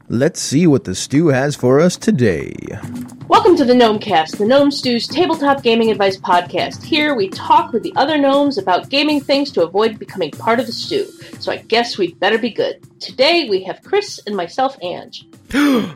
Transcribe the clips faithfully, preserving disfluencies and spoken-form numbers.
Let's see what the stew has for us today. Welcome to the Gnomecast, the Gnome Stew's tabletop gaming advice podcast. Here we talk with the other gnomes about gaming things to avoid becoming part of the stew. So I guess we'd better be good. Today we have Chris and myself, Ange. yeah,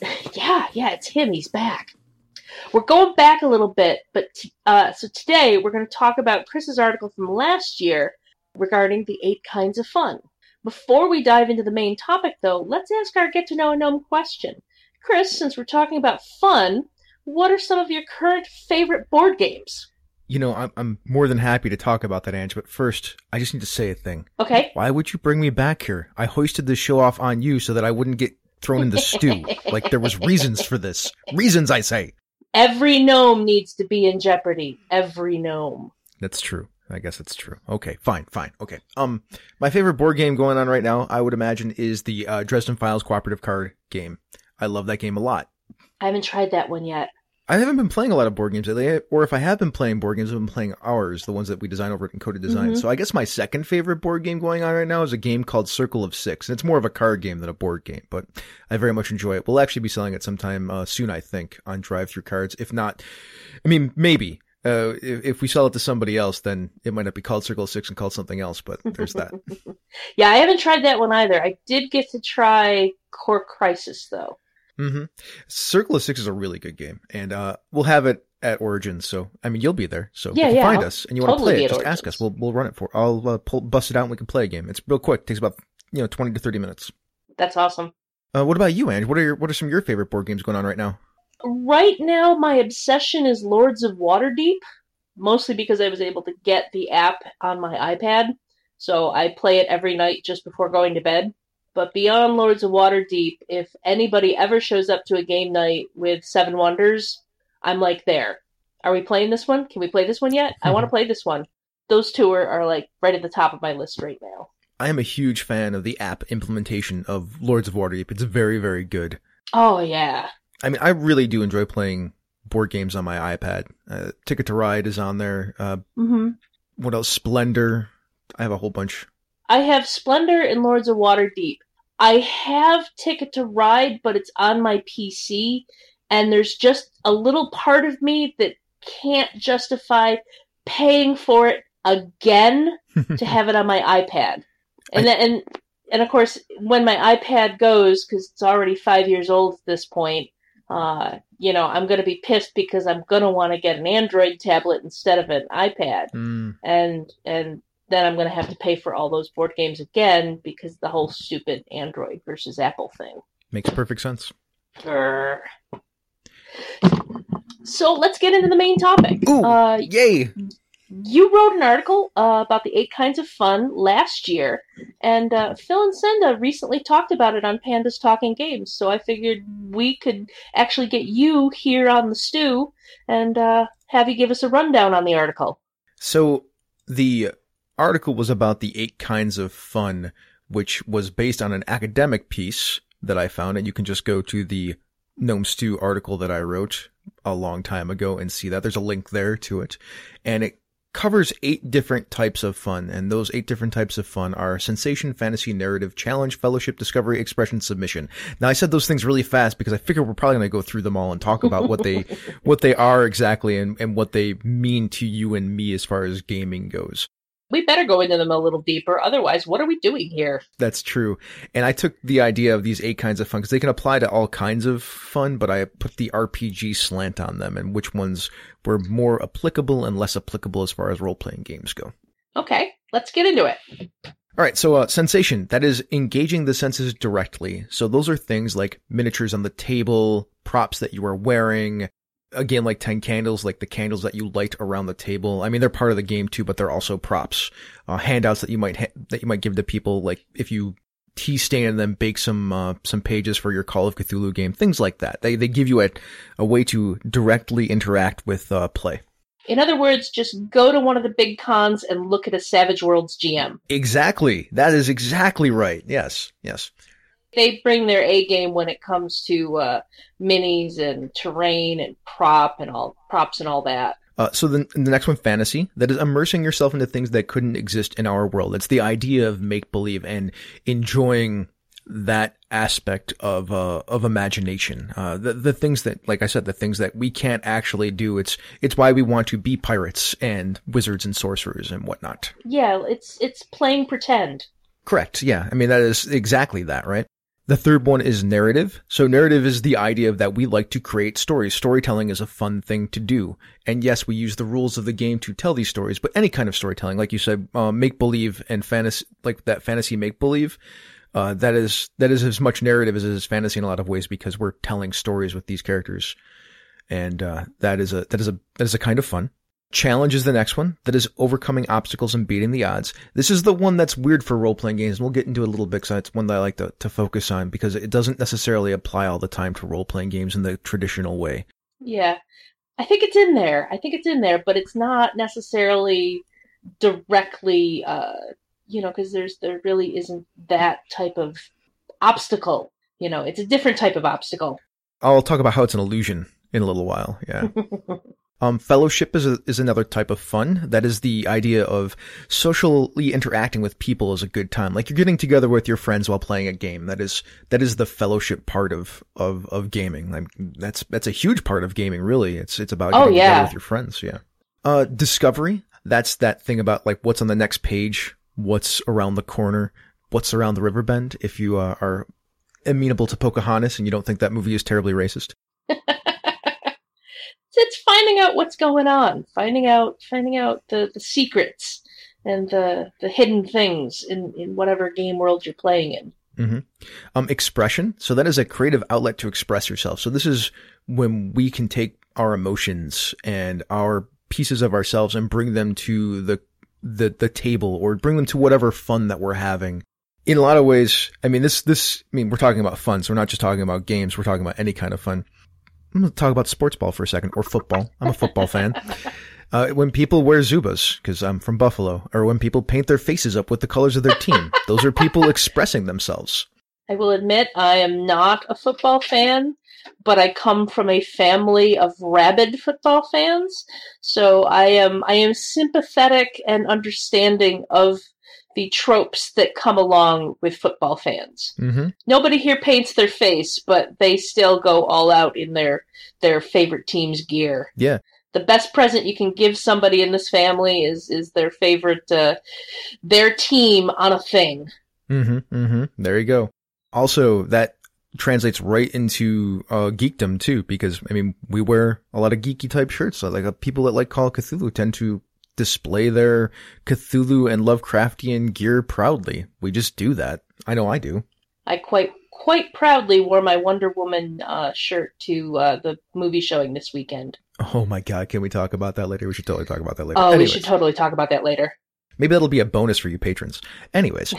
yeah, it's him. He's back. We're going back a little bit, but t- uh, so today we're going to talk about Chris's article from last year regarding the eight kinds of fun. Before we dive into the main topic, though, let's ask our Get to Know a Gnome question. Chris, since we're talking about fun, what are some of your current favorite board games? You know, I'm, I'm more than happy to talk about that, Ange, but first, I just need to say a thing. Okay. Why would you bring me back here? I hoisted this show off on you so that I wouldn't get thrown in the stew. Like, there was reasons for this. Reasons, I say. Every gnome needs to be in jeopardy. Every gnome. That's true. I guess it's true. Okay, fine, fine. Okay. Um, my favorite board game going on right now, I would imagine, is the uh, Dresden Files cooperative card game. I love that game a lot. I haven't tried that one yet. I haven't been playing a lot of board games lately, or if I have been playing board games, I've been playing ours, the ones that we design over at Encoded Design. Mm-hmm. So I guess my second favorite board game going on right now is a game called Circle of Six. And it's more of a card game than a board game, but I very much enjoy it. We'll actually be selling it sometime uh, soon, I think, on Drive-Thru Cards. If not, I mean, maybe. Uh, if, if we sell it to somebody else, then it might not be called Circle of Six and called something else, but there's that. Yeah, I haven't tried that one either. I did get to try Core Crisis, though. Mm-hmm. Circle of Six is a really good game, and uh, we'll have it at Origins, so, I mean, you'll be there, so yeah, if you yeah, find I'll us and you totally want to play it, just Origins. ask us. We'll we'll run it for I'll uh, pull, bust it out and we can play a game. It's real quick. It takes about, you know, twenty to thirty minutes. That's awesome. Uh, what about you, Ange? What are your, what are some of your favorite board games going on right now? Right now, my obsession is Lords of Waterdeep, mostly because I was able to get the app on my iPad, so I play it every night just before going to bed. But beyond Lords of Waterdeep, if anybody ever shows up to a game night with Seven Wonders, I'm like, there. Are we playing this one? Can we play this one yet? I want to play this one. Those two are, are like right at the top of my list right now. I am a huge fan of the app implementation of Lords of Waterdeep. It's very, very good. Oh, yeah. I mean, I really do enjoy playing board games on my iPad. Uh, Ticket to Ride is on there. Uh, Mm-hmm. What else? Splendor. I have a whole bunch. I have Splendor and Lords of Waterdeep. I have Ticket to Ride, but it's on my P C, and there's just a little part of me that can't justify paying for it again to have it on my iPad. And I... then, and and of course, when my iPad goes, because it's already five years old at this point, uh, you know, I'm going to be pissed because I'm going to want to get an Android tablet instead of an iPad, Mm. and and then I'm going to have to pay for all those board games again because the whole stupid Android versus Apple thing. Makes perfect sense. Grr. So let's get into the main topic. Ooh, uh, yay! You wrote an article uh, about the eight kinds of fun last year, and uh, Phil and Senda recently talked about it on Pandas Talking Games, so I figured we could actually get you here on the stew and uh, have you give us a rundown on the article. So, the article was about the eight kinds of fun, which was based on an academic piece that I found, and you can just go to the Gnome Stew article that I wrote a long time ago and see that. There's a link there to it. And it covers eight different types of fun, and those eight different types of fun are sensation, fantasy, narrative, challenge, fellowship, discovery, expression, submission. Now, I said those things really fast because I figure we're probably going to go through them all and talk about what they what they are exactly and, and what they mean to you and me as far as gaming goes. We better go into them a little deeper, otherwise what are we doing here? That's true. And I took the idea of these eight kinds of fun because they can apply to all kinds of fun, but I put the R P G slant on them and which ones were more applicable and less applicable as far as role-playing games go. Okay, let's get into it. All right, so uh, sensation, that is engaging the senses directly. So those are things like miniatures on the table, props that you are wearing, again, like ten candles, like the candles that you light around the table. I mean, they're part of the game too, but they're also props. Uh, handouts that you might ha- that you might give to people, like if you tea stain and then bake some uh, some pages for your Call of Cthulhu game, things like that. They they give you a a way to directly interact with uh, play. In other words, just go to one of the big cons and look at a Savage Worlds G M. Exactly. That is exactly right. Yes. Yes. They bring their A game when it comes to uh, minis and terrain and prop and all props and all that. Uh, so the, the next one, fantasy, that is immersing yourself into things that couldn't exist in our world. It's the idea of make-believe and enjoying that aspect of uh of imagination. Uh the the things that, like I said, the things that we can't actually do. It's it's why we want to be pirates and wizards and sorcerers and whatnot. Yeah, it's it's playing pretend. Correct. Yeah. I mean, that is exactly that, right? The third one is narrative. So narrative is the idea of that we like to create stories. Storytelling is a fun thing to do. And yes, we use the rules of the game to tell these stories, but any kind of storytelling, like you said, uh, make-believe and fantasy, like that fantasy make-believe, uh, that is, that is as much narrative as it is fantasy in a lot of ways, because we're telling stories with these characters. And, uh, that is a, that is a, that is a kind of fun. Challenge is the next one. That is overcoming obstacles and beating the odds. This is the one that's weird for role-playing games. And we'll get into it a little bit, because it's one that I like to, to focus on, because it doesn't necessarily apply all the time to role-playing games in the traditional way. Yeah. I think it's in there. I think it's in there, but it's not necessarily directly, uh, you know, because there's there really isn't that type of obstacle. You know, it's a different type of obstacle. I'll talk about how it's an illusion in a little while. Yeah. Um, fellowship is a, is another type of fun. That is the idea of socially interacting with people is a good time. Like you're getting together with your friends while playing a game. That is, that is the fellowship part of, of, of gaming. Like, that's, that's a huge part of gaming, really. It's, it's about getting oh, yeah. together with your friends. Yeah. Uh, discovery. That's that thing about like what's on the next page, what's around the corner, what's around the river bend. If you uh, are amenable to Pocahontas and you don't think that movie is terribly racist. It's finding out what's going on, finding out, finding out the, the secrets and the the hidden things in, in whatever game world you're playing in. Mm-hmm. Um, expression. So that is a creative outlet to express yourself. So this is when we can take our emotions and our pieces of ourselves and bring them to the the the table, or bring them to whatever fun that we're having. In a lot of ways, I mean, this this I mean, we're talking about fun, so we're not just talking about games. We're talking about any kind of fun. I'm going to talk about sports ball for a second, or football. I'm a football fan. Uh, when people wear Zubas, because I'm from Buffalo, or when people paint their faces up with the colors of their team, those are people expressing themselves. I will admit I am not a football fan, but I come from a family of rabid football fans, so I am I am sympathetic and understanding of the tropes that come along with football fans. Mm-hmm. Nobody here paints their face, but they still go all out in their their favorite team's gear. Yeah. The best present you can give somebody in this family is is their favorite, uh, their team on a thing. Mm-hmm. Mm-hmm. There you go. Also, that translates right into uh, geekdom too, because I mean, we wear a lot of geeky type shirts. So like uh, people that like Call of Cthulhu tend to display their Cthulhu and Lovecraftian gear proudly. We just do that. I know I do. I quite quite proudly wore my Wonder Woman uh, shirt to uh, the movie showing this weekend. Oh my god, can we talk about that later? We should totally talk about that later. Oh, Anyways, we should totally talk about that later. Maybe that'll be a bonus for you patrons. Anyways.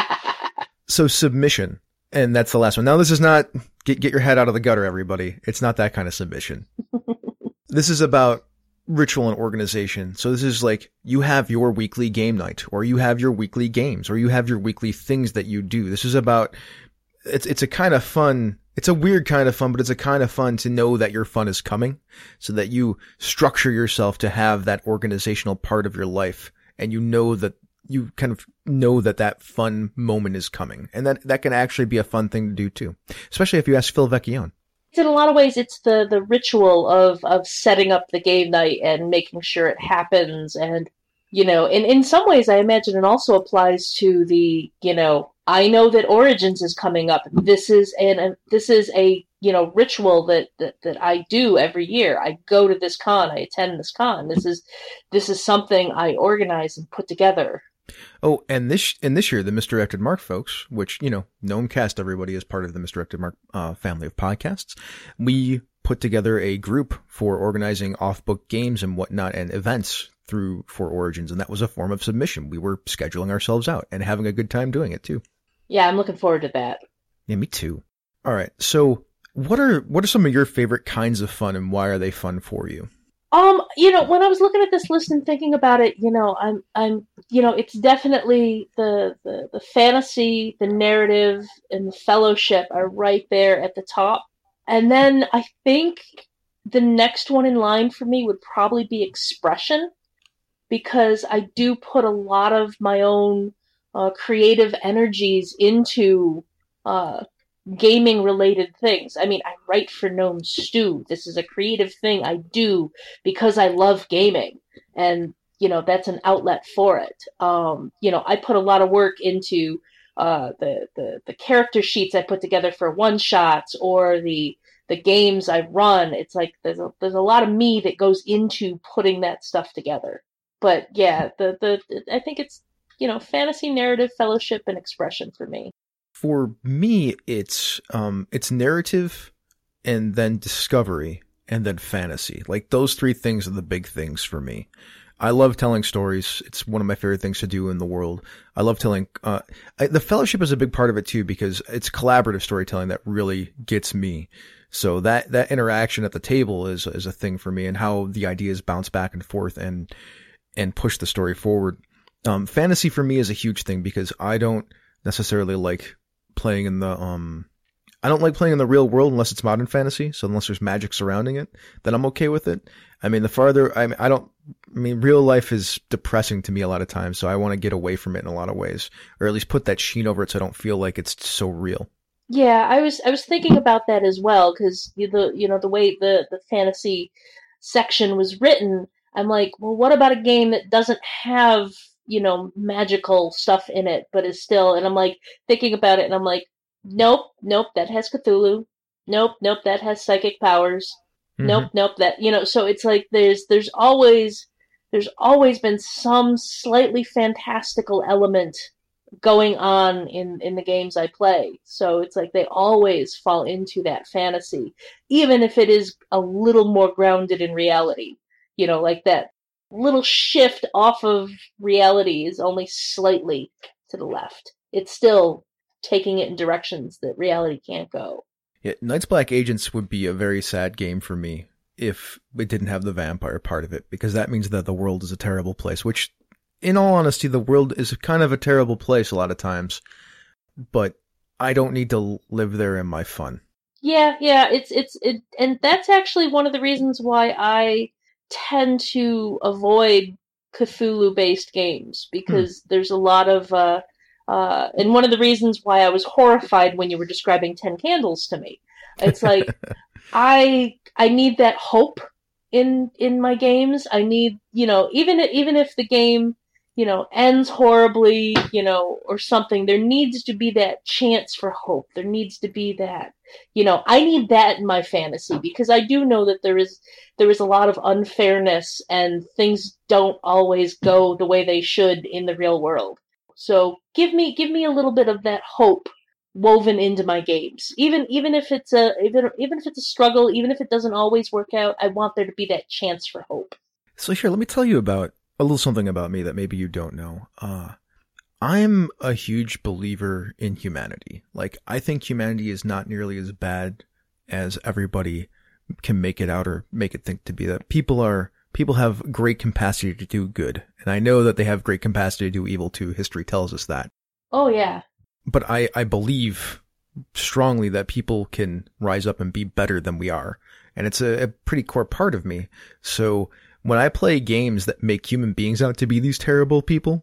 So submission. And that's the last one. Now this is not get get your head out of the gutter, everybody. It's not that kind of submission. This is about ritual and organization. So this is like, you have your weekly game night, or you have your weekly games, or you have your weekly things that you do. This is about, it's, it's a kind of fun, it's a weird kind of fun, but it's a kind of fun to know that your fun is coming, so that you structure yourself to have that organizational part of your life. And you know that you kind of know that that fun moment is coming, and that, that can actually be a fun thing to do too. Especially if you ask Phil Vecchione. In a lot of ways, it's the, the ritual of, of setting up the game night and making sure it happens. And, you know, in, in some ways, I imagine it also applies to the, you know, I know that Origins is coming up. This is an, this is a, you know, ritual that, that, that I do every year. I go to this con, I attend this con. This is, this is something I organize and put together. Oh, and this and this year, the Misdirected Mark folks, which, you know, Gnomecast, everybody is part of the Misdirected Mark uh, family of podcasts. We put together a group for organizing off-book games and whatnot and events through for Origins, and that was a form of submission. We were scheduling ourselves out and having a good time doing it too. Yeah, I'm looking forward to that. Yeah, me too. All right, so what are what are some of your favorite kinds of fun, and why are they fun for you? Um, you know, when I was looking at this list and thinking about it, you know, I'm, I'm, you know, it's definitely the, the, the fantasy, the narrative, and the fellowship are right there at the top. And then I think the next one in line for me would probably be expression, because I do put a lot of my own uh, creative energies into uh, gaming related things. I mean, I write for Gnome Stew. This is a creative thing I do because I love gaming, and you know that's an outlet for it. Um, you know, I put a lot of work into uh, the, the the character sheets I put together for one shots or the the games I run. It's like there's a there's a lot of me that goes into putting that stuff together. But yeah, the the I think it's you know fantasy, narrative, fellowship, and expression for me. For me, it's um, it's narrative, and then discovery, and then fantasy. Like those three things are the big things for me. I love telling stories. It's one of my favorite things to do in the world. I love telling. Uh, I, the fellowship is a big part of it too because it's collaborative storytelling that really gets me. So that that interaction at the table is is a thing for me, and how the ideas bounce back and forth and and push the story forward. Um, fantasy for me is a huge thing because I don't necessarily like playing in the um I don't like playing in the real world unless it's modern fantasy. So unless there's magic surrounding it, then I'm okay with it. I mean, the farther I I don't I mean real life is depressing to me a lot of times, so I want to get away from it in a lot of ways, or at least put that sheen over it so I don't feel like it's so real. Yeah, I was I was thinking about that as well because the you know the way the the fantasy section was written, I'm like, well, what about a game that doesn't have you know magical stuff in it, but is still? And I'm like thinking about it, and I'm like, nope, nope, that has Cthulhu. Nope, nope, that has psychic powers. Mm-hmm. Nope, nope, that you know. So it's like there's there's always there's always been some slightly fantastical element going on in, in the games I play. So it's like they always fall into that fantasy, even if it is a little more grounded in reality. You know, like that little shift off of reality is only slightly to the left. It's still taking it in directions that reality can't go. Yeah, Night's Black Agents would be a very sad game for me if it didn't have the vampire part of it, because that means that the world is a terrible place, which in all honesty, the world is kind of a terrible place a lot of times, but I don't need to live there in my fun. Yeah, yeah, it's it's it, and that's actually one of the reasons why I tend to avoid Cthulhu-based games, because hmm. there's a lot of, uh, uh, and one of the reasons why I was horrified when you were describing Ten Candles to me. It's like I I need that hope in in my games. I need you know even even if the game you know, ends horribly, you know, or something, there needs to be that chance for hope. There needs to be that, you know, I need that in my fantasy, because I do know that there is, there is a lot of unfairness and things don't always go the way they should in the real world. So give me, give me a little bit of that hope woven into my games. Even, even if it's a, even, even if it's a struggle, even if it doesn't always work out, I want there to be that chance for hope. So here, let me tell you about a little something about me that maybe you don't know. Uh, I'm a huge believer in humanity. Like, I think humanity is not nearly as bad as everybody can make it out or make it think to be. That people are, people have great capacity to do good. And I know that they have great capacity to do evil too. History tells us that. Oh, yeah. But I, I believe strongly that people can rise up and be better than we are. And it's a, a pretty core part of me. So when I play games that make human beings out to be these terrible people,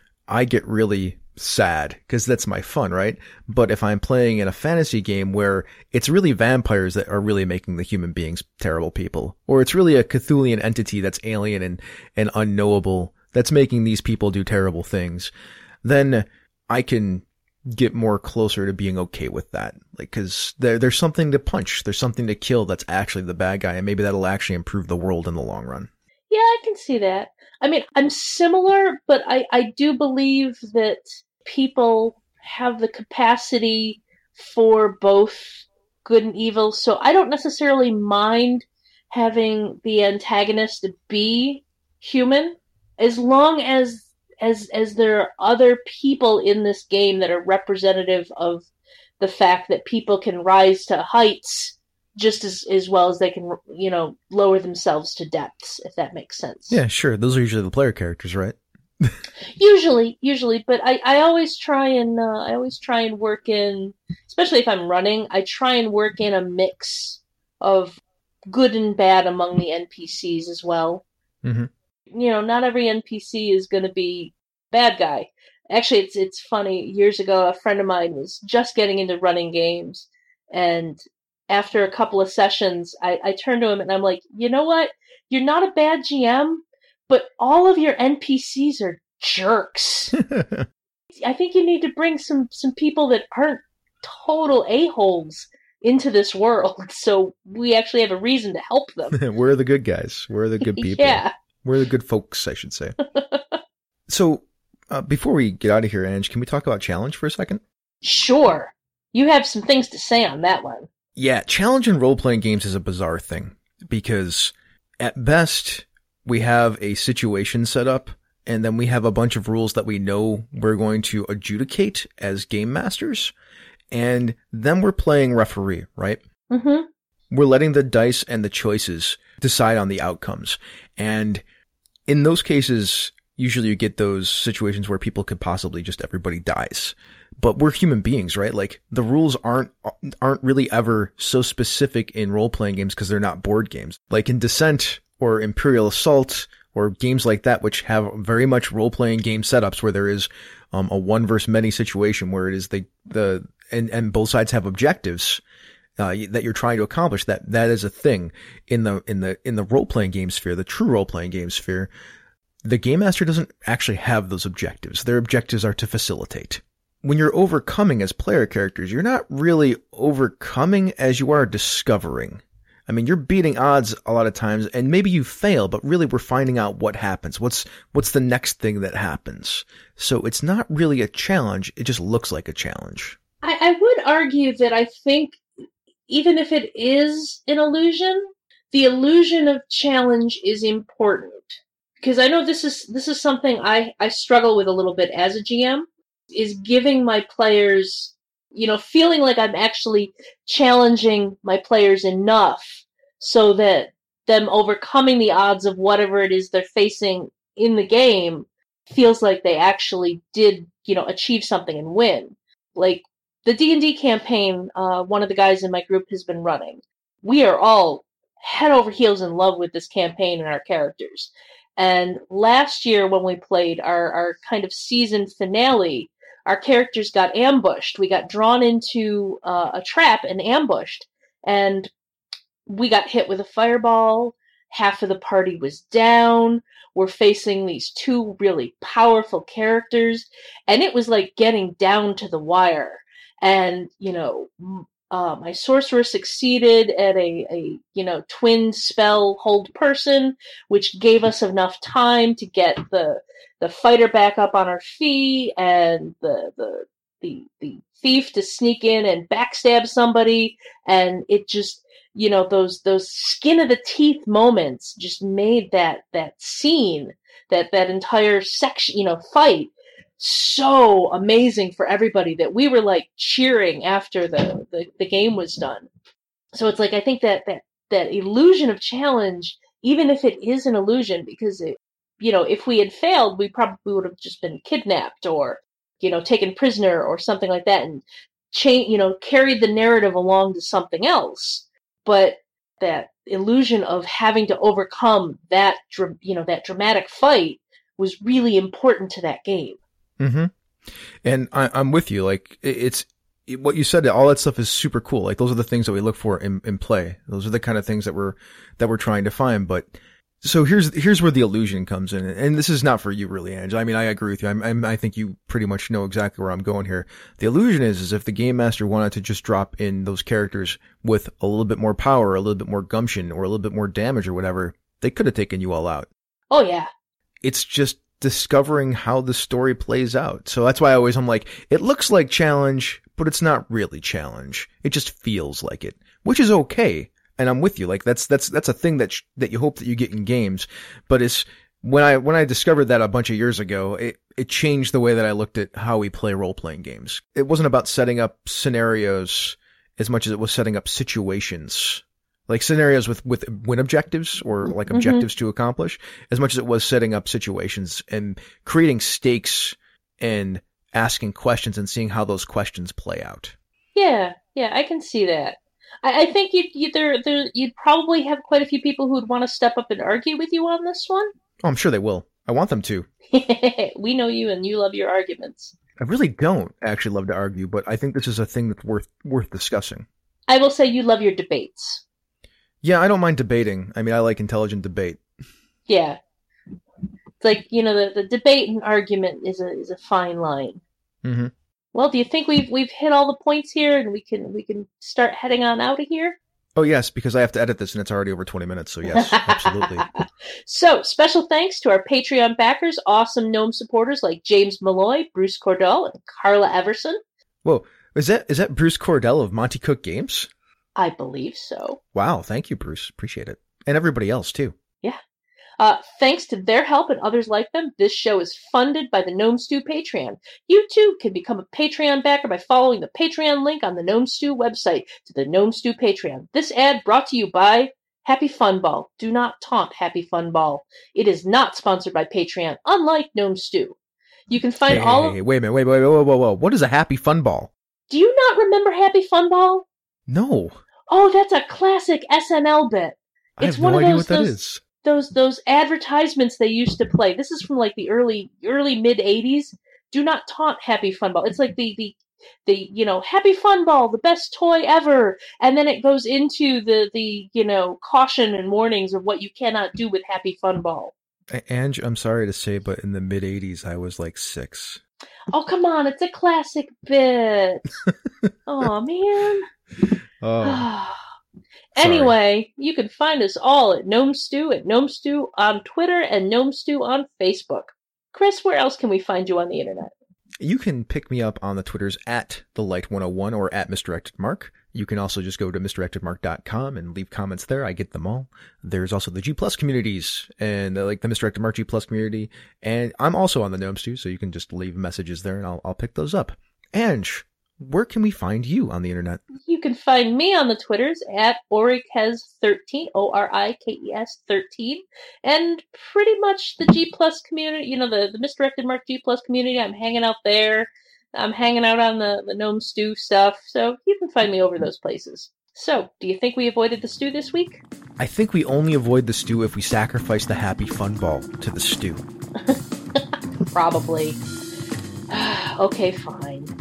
I get really sad because that's my fun, right? But if I'm playing in a fantasy game where it's really vampires that are really making the human beings terrible people, or it's really a Cthulian entity that's alien and, and unknowable that's making these people do terrible things, then I can get more closer to being okay with that. Like, cause there, there's something to punch. There's something to kill that's actually the bad guy. And maybe that'll actually improve the world in the long run. Yeah, I can see that. I mean, I'm similar, but I, I do believe that people have the capacity for both good and evil. So I don't necessarily mind having the antagonist be human, as long as as as there are other people in this game that are representative of the fact that people can rise to heights just as, as well as they can, you know, lower themselves to depths, if that makes sense. Yeah, sure. Those are usually the player characters, right? usually, usually. But I, I always try and, uh, I always try and work in, especially if I'm running, I try and work in a mix of good and bad among the N P Cs as well. Mm-hmm. You know, not every N P C is going to be bad guy. Actually, it's it's funny. Years ago, a friend of mine was just getting into running games, and after a couple of sessions, I, I turned to him and I'm like, you know what? You're not a bad G M, but all of your N P Cs are jerks. I think you need to bring some, some people that aren't total a-holes into this world, so we actually have a reason to help them. We're the good guys. We're the good people. Yeah. We're the good folks, I should say. So, uh, before we get out of here, Ange, can we talk about challenge for a second? Sure. You have some things to say on that one. Yeah, challenge in role-playing games is a bizarre thing, because at best, we have a situation set up, and then we have a bunch of rules that we know we're going to adjudicate as game masters, and then we're playing referee, right? Mm-hmm. We're letting the dice and the choices decide on the outcomes. And in those cases, usually you get those situations where people could possibly just everybody dies. But we're human beings, right? Like, the rules aren't aren't really ever so specific in role-playing games because they're not board games. Like in Descent or Imperial Assault or games like that, which have very much role-playing game setups where there is um, a one versus many situation where it is the the and and both sides have objectives uh, that you're trying to accomplish. That that is a thing in the in the in the role-playing game sphere, the true role-playing game sphere. The game master doesn't actually have those objectives. Their objectives are to facilitate. When you're overcoming as player characters, you're not really overcoming as you are discovering. I mean, you're beating odds a lot of times, and maybe you fail, but really we're finding out what happens. What's, what's the next thing that happens? So it's not really a challenge. It just looks like a challenge. I, I would argue that I think even if it is an illusion, the illusion of challenge is important. Because I know this is, this is something I, I struggle with a little bit as a G M. Is giving my players, you know, feeling like I'm actually challenging my players enough so that them overcoming the odds of whatever it is they're facing in the game feels like they actually did, you know, achieve something and win. Like the D and D campaign, uh, one of the guys in my group has been running. We are all head over heels in love with this campaign and our characters. And last year when we played our, our kind of season finale, our characters got ambushed. We got drawn into uh, a trap and ambushed. And we got hit with a fireball. Half of the party was down. We're facing these two really powerful characters. And it was like getting down to the wire. And, you know, uh, my sorcerer succeeded at a, a, you know, twin spell hold person, which gave us enough time to get the the fighter back up on our feet and the, the, the, the thief to sneak in and backstab somebody. And it just, you know, those, those skin of the teeth moments just made that, that scene, that, that entire section, you know, fight so amazing for everybody that we were like cheering after the, the, the game was done. So it's like, I think that, that, that illusion of challenge, even if it is an illusion, because it, you know, if we had failed, we probably would have just been kidnapped or, you know, taken prisoner or something like that and change, you know, carried the narrative along to something else. But that illusion of having to overcome that, you know, that dramatic fight was really important to that game. Mm-hmm. And I, I'm with you. Like, it's it, what you said. All that stuff is super cool. Like, those are the things that we look for in, in play. Those are the kind of things that we're that we're trying to find. But so here's here's where the illusion comes in. And this is not for you, really, Ange. I mean, I agree with you. I'm, I'm, I think you pretty much know exactly where I'm going here. The illusion is, is if the game master wanted to just drop in those characters with a little bit more power, a little bit more gumption, or a little bit more damage or whatever, they could have taken you all out. Oh yeah. It's just discovering how the story plays out. So that's why I always, I'm like, it looks like challenge, but it's not really challenge. It just feels like it, which is okay. And I'm with you. Like, that's, that's, that's a thing that, sh- that you hope that you get in games. But it's, when I, when I discovered that a bunch of years ago, it, it changed the way that I looked at how we play role-playing games. It wasn't about setting up scenarios as much as it was setting up situations. Like scenarios with, with win objectives or like objectives mm-hmm. to accomplish, as much as it was setting up situations and creating stakes and asking questions and seeing how those questions play out. Yeah, yeah, I can see that. I, I think you'd, you'd, there, there, you'd probably have quite a few people who would want to step up and argue with you on this one. Oh, I'm sure they will. I want them to. We know you and you love your arguments. I really don't actually love to argue, but I think this is a thing that's worth worth discussing. I will say you love your debates. Yeah, I don't mind debating. I mean, I like intelligent debate. Yeah. It's like, you know, the, the debate and argument is a is a fine line. Mm-hmm. Well, do you think we've we've hit all the points here and we can we can start heading on out of here? Oh, yes, because I have to edit this and it's already over twenty minutes, so yes, absolutely. So, special thanks to our Patreon backers, awesome GNOME supporters like James Malloy, Bruce Cordell, and Carla Everson. Whoa, is that is that Bruce Cordell of Monty Cook Games? I believe so. Wow, thank you, Bruce. Appreciate it. And everybody else, too. Yeah. Uh, thanks to their help and others like them, this show is funded by the Gnome Stew Patreon. You too can become a Patreon backer by following the Patreon link on the Gnome Stew website to the Gnome Stew Patreon. This ad brought to you by Happy Fun Ball. Do not taunt Happy Fun Ball. It is not sponsored by Patreon, unlike Gnome Stew. You can find hey, all hey, of... hey, wait a minute, wait, wait, wait, whoa, whoa, whoa. What is a Happy Fun Ball? Do you not remember Happy Fun Ball? No. Oh, that's a classic S N L bit. I It's have one no of idea those, what that those, is. Those those advertisements they used to play. This is from like the early early mid eighties. Do not taunt Happy Fun Ball. It's like the the the you know Happy Fun Ball, the best toy ever, and then it goes into the the you know caution and warnings of what you cannot do with Happy Fun Ball. Ange, I'm sorry to say, but in the mid eighties, I was like six. Oh come on, it's a classic bit. Oh man. Oh. Anyway, you can find us all at Gnome Stew, at Gnome Stew on Twitter, and Gnome Stew on Facebook. Chris, where else can we find you on the internet? You can pick me up on the Twitters at the light one oh one or at Misdirected Mark. You can also just go to misdirected mark dot com and leave comments there. I get them all. There's also the G Plus communities and uh, like the Misdirected Mark G Plus community. And I'm also on the Gnome Stew, so you can just leave messages there and I'll, I'll pick those up. Ange, where can we find you on the internet? You can find me on the Twitters at Orikes thirteen, O R I K E S thirteen, and pretty much the G Plus community, you know, the, the Misdirected Mark G Plus community. I'm hanging out there. I'm hanging out on the, the Gnome Stew stuff, so you can find me over those places. So, do you think we avoided the stew this week? I think we only avoid the stew if we sacrifice the Happy Fun Ball to the stew. Probably. Okay, fine.